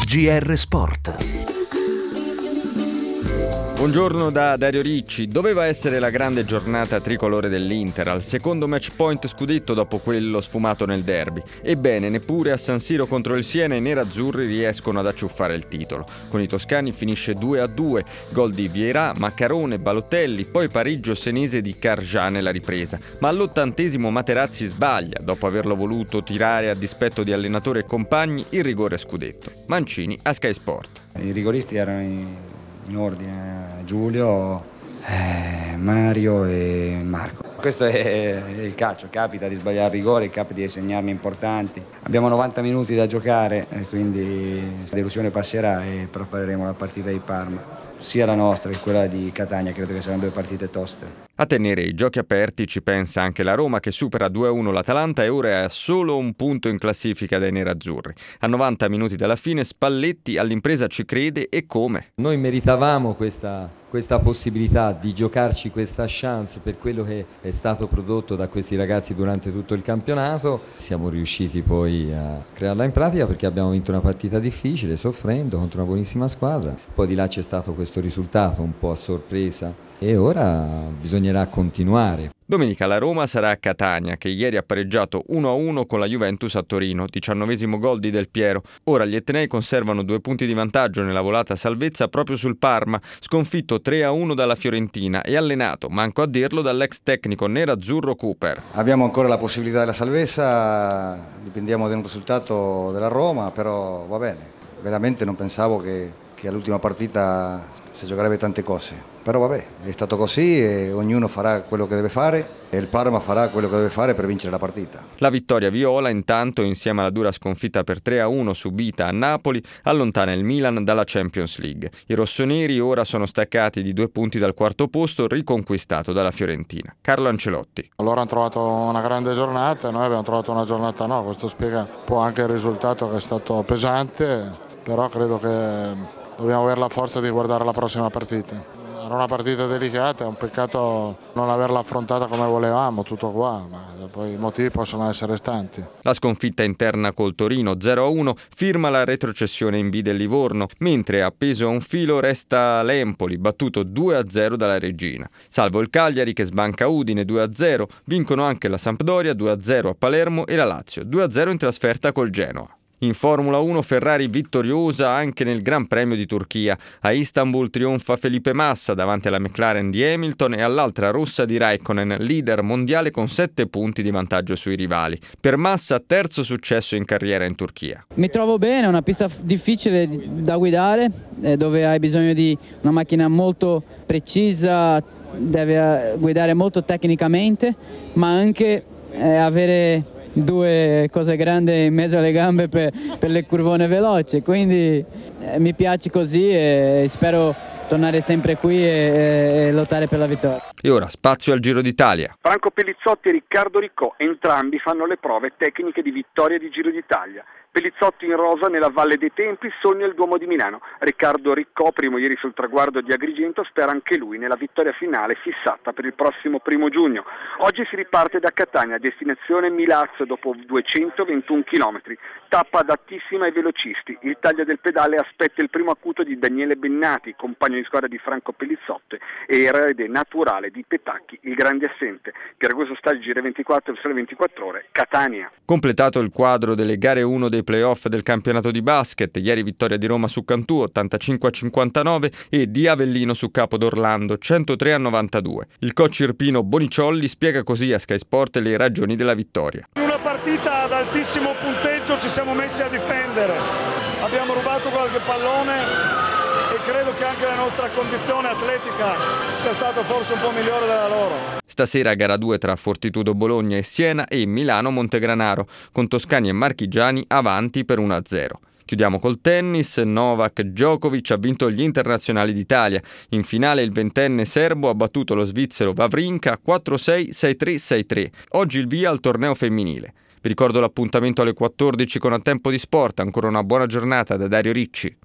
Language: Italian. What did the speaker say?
GR Sport. Buongiorno da Dario Ricci. Doveva essere la grande giornata tricolore dell'Inter, al secondo match point scudetto dopo quello sfumato nel derby. Ebbene, neppure a San Siro contro il Siena i nerazzurri riescono ad acciuffare il titolo. Con i toscani finisce 2-2, gol di Vieira, Maccarone, Balotelli, poi pareggio senese di Carjà nella ripresa. Ma all'80° Materazzi sbaglia, dopo averlo voluto tirare a dispetto di allenatore e compagni, il rigore scudetto. Mancini a Sky Sport. I rigoristi erano in ordine: Giulio, Mario e Marco. Questo è il calcio, capita di sbagliare rigori, capita di segnarne importanti. Abbiamo 90 minuti da giocare, quindi la delusione passerà e prepareremo la partita di Parma. Sia la nostra che quella di Catania, credo che saranno due partite toste. A tenere i giochi aperti ci pensa anche la Roma, che supera 2-1 l'Atalanta e ora è a solo un punto in classifica dai nerazzurri. A 90 minuti dalla fine Spalletti all'impresa ci crede, e come? Noi meritavamo questa possibilità di giocarci questa chance per quello che è stato prodotto da questi ragazzi durante tutto il campionato. Siamo riusciti poi a crearla in pratica perché abbiamo vinto una partita difficile, soffrendo, contro una buonissima squadra. Poi di là c'è stato questo risultato un po' a sorpresa e ora bisognerà continuare. Domenica la Roma sarà a Catania, che ieri ha pareggiato 1-1 con la Juventus a Torino, 19° gol di Del Piero. Ora gli etnei conservano 2 punti di vantaggio nella volata salvezza proprio sul Parma, sconfitto 3-1 dalla Fiorentina e allenato, manco a dirlo, dall'ex tecnico nerazzurro Cooper. Abbiamo ancora la possibilità della salvezza, dipendiamo da un risultato della Roma, però va bene. Veramente non pensavo che all'ultima partita si giocherebbe tante cose. Però vabbè, è stato così e ognuno farà quello che deve fare e il Parma farà quello che deve fare per vincere la partita. La vittoria viola intanto, insieme alla dura sconfitta per 3-1 subita a Napoli, allontana il Milan dalla Champions League. I rossoneri ora sono staccati di 2 punti dal quarto posto, riconquistato dalla Fiorentina. Carlo Ancelotti. Loro hanno trovato una grande giornata, noi abbiamo trovato una giornata no, questo spiega un po' anche il risultato che è stato pesante, però credo che dobbiamo avere la forza di guardare la prossima partita. Era una partita delicata, è un peccato non averla affrontata come volevamo, tutto qua, ma poi i motivi possono essere stanti. La sconfitta interna col Torino 0-1 firma la retrocessione in B del Livorno, mentre appeso a un filo resta l'Empoli, battuto 2-0 dalla Reggina. Salvo il Cagliari che sbanca Udine 2-0, vincono anche la Sampdoria 2-0 a Palermo e la Lazio 2-0 in trasferta col Genoa. In Formula 1 Ferrari vittoriosa anche nel Gran Premio di Turchia. A Istanbul trionfa Felipe Massa davanti alla McLaren di Hamilton e all'altra rossa di Raikkonen, leader mondiale con 7 punti di vantaggio sui rivali. Per Massa terzo successo in carriera in Turchia. Mi trovo bene, è una pista difficile da guidare, dove hai bisogno di una macchina molto precisa, deve guidare molto tecnicamente, ma anche avere 2 cose grandi in mezzo alle gambe per le curvone veloci, quindi mi piace così e spero tornare sempre qui e lottare per la vittoria. E ora spazio al Giro d'Italia. Franco Pellizzotti e Riccardo Riccò, entrambi fanno le prove tecniche di vittoria di Giro d'Italia. Pellizzotti in rosa nella Valle dei Templi, sogna il Duomo di Milano. Riccardo Riccò, primo ieri sul traguardo di Agrigento, spera anche lui nella vittoria finale fissata per il prossimo 1 giugno. Oggi si riparte da Catania, destinazione Milazzo dopo 221 km. Tappa adattissima ai velocisti. Il taglio del pedale aspetta il primo acuto di Daniele Bennati, compagno di squadra di Franco Pellizzotti e erede naturale di Petacchi, il grande assente. Pieragosto Staggi, Giro 24, il Sole 24 Ore, Catania. Completato il quadro delle gare 1 dei playoff del campionato di basket, ieri vittoria di Roma su Cantù 85-59 e di Avellino su Capo d'Orlando 103-92. Il coach irpino Boniciolli spiega così a Sky Sport le ragioni della vittoria. In una partita ad altissimo punteggio ci siamo messi a difendere, abbiamo rubato qualche pallone e credo che anche la nostra condizione atletica sia stata forse un po' migliore della loro. Stasera gara 2 tra Fortitudo Bologna e Siena e Milano Montegranaro, con toscani e marchigiani avanti per 1-0. Chiudiamo col tennis. Novak Djokovic ha vinto gli internazionali d'Italia. In finale il 20enne serbo ha battuto lo svizzero Wawrinka 4-6, 6-3, 6-3. Oggi il via al torneo femminile. Vi ricordo l'appuntamento alle 14 con A Tempo di Sport. Ancora una buona giornata da Dario Ricci.